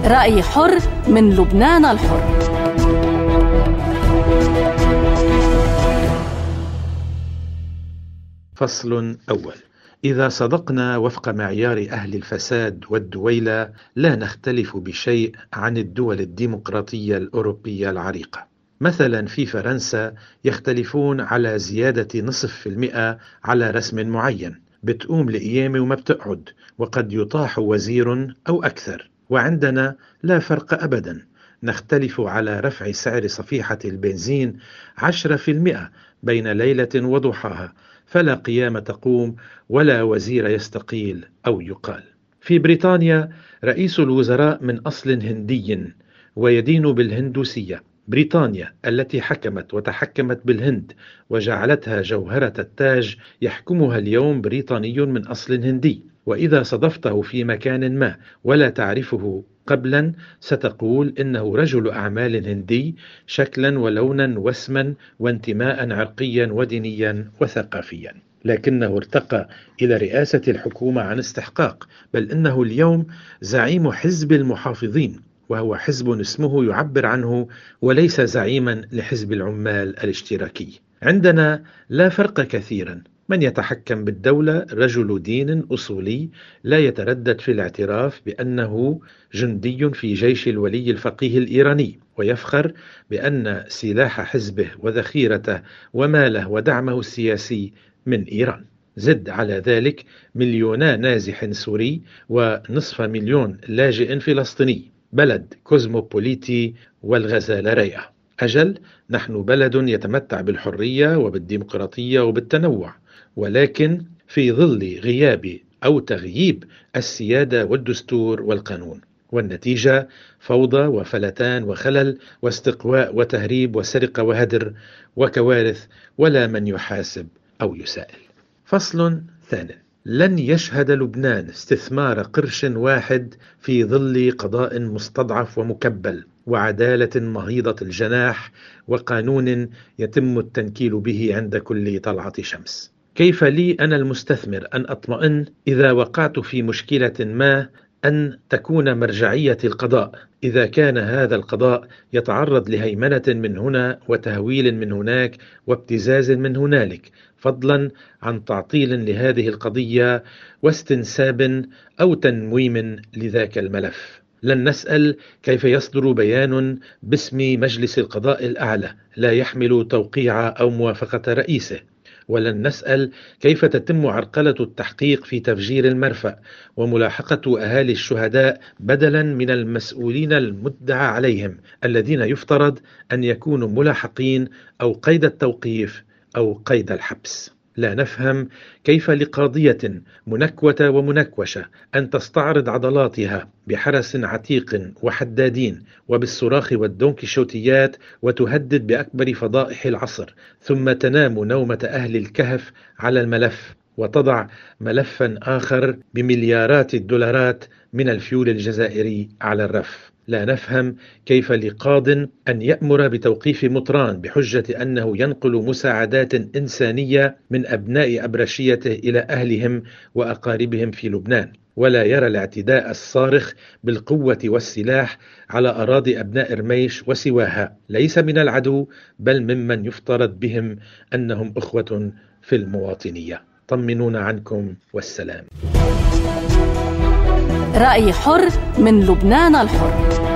رأي حر من لبنان الحر. فصل أول. إذا صدقنا وفق معيار أهل الفساد والدويلة لا نختلف بشيء عن الدول الديمقراطية الأوروبية العريقة. مثلا في فرنسا يختلفون على زيادة 0.5% على رسم معين، بتقوم لقيامة وما بتقعد، وقد يطاح وزير أو أكثر. وعندنا لا فرق أبدا، نختلف على رفع سعر صفيحة البنزين 10% بين ليلة وضحاها، فلا قيامة تقوم ولا وزير يستقيل أو يقال. في بريطانيا رئيس الوزراء من أصل هندي ويدين بالهندوسية. بريطانيا التي حكمت وتحكمت بالهند وجعلتها جوهرة التاج يحكمها اليوم بريطاني من أصل هندي، وإذا صدفته في مكان ما ولا تعرفه قبلا ستقول إنه رجل أعمال هندي شكلا ولونا واسما وانتماء عرقيا ودينيا وثقافيا، لكنه ارتقى إلى رئاسة الحكومة عن استحقاق، بل إنه اليوم زعيم حزب المحافظين، وهو حزب اسمه يعبر عنه وليس زعيما لحزب العمال الاشتراكي. عندنا لا فرق كثيرا، من يتحكم بالدولة رجل دين أصولي لا يتردد في الاعتراف بأنه جندي في جيش الولي الفقيه الإيراني، ويفخر بأن سلاح حزبه وذخيرته وماله ودعمه السياسي من إيران. زد على ذلك 2,000,000 نازح سوري و500,000 لاجئ فلسطيني، بلد كوزموبوليتي والغزالة ريئة. أجل، نحن بلد يتمتع بالحرية وبالديمقراطية وبالتنوع، ولكن في ظل غياب أو تغييب السيادة والدستور والقانون، والنتيجة فوضى وفلتان وخلل واستقواء وتهريب وسرقة وهدر وكوارث، ولا من يحاسب أو يسائل. فصل ثاني. لن يشهد لبنان استثمار قرش واحد في ظل قضاء مستضعف ومكبل وعدالة مهيضة الجناح وقانون يتم التنكيل به عند كل طلعة شمس. كيف لي أنا المستثمر أن أطمئن إذا وقعت في مشكلة ما أن تكون مرجعية القضاء، إذا كان هذا القضاء يتعرض لهيمنة من هنا وتهويل من هناك وابتزاز من هنالك، فضلا عن تعطيل لهذه القضية واستنساب أو تنويم لذاك الملف؟ لن نسأل كيف يصدر بيان باسم مجلس القضاء الأعلى لا يحمل توقيع أو موافقة رئيسه، ولن نسأل كيف تتم عرقلة التحقيق في تفجير المرفأ وملاحقة أهالي الشهداء بدلا من المسؤولين المدعى عليهم الذين يفترض أن يكونوا ملاحقين أو قيد التوقيف أو قيد الحبس. لا نفهم كيف لقاضية منكوة ومنكوشة أن تستعرض عضلاتها بحرس عتيق وحدادين وبالصراخ والدونكيشوتيات وتهدد بأكبر فضائح العصر، ثم تنام نومة أهل الكهف على الملف وتضع ملفا آخر بمليارات الدولارات من الفيول الجزائري على الرف. لا نفهم كيف لقاض أن يأمر بتوقيف مطران بحجة أنه ينقل مساعدات إنسانية من أبناء أبرشيته إلى أهلهم وأقاربهم في لبنان، ولا يرى الاعتداء الصارخ بالقوة والسلاح على أراضي أبناء رميش وسواها ليس من العدو بل ممن يفترض بهم أنهم أخوة في المواطنية. طمنونا عنكم والسلام. رأي حر من لبنان الحر.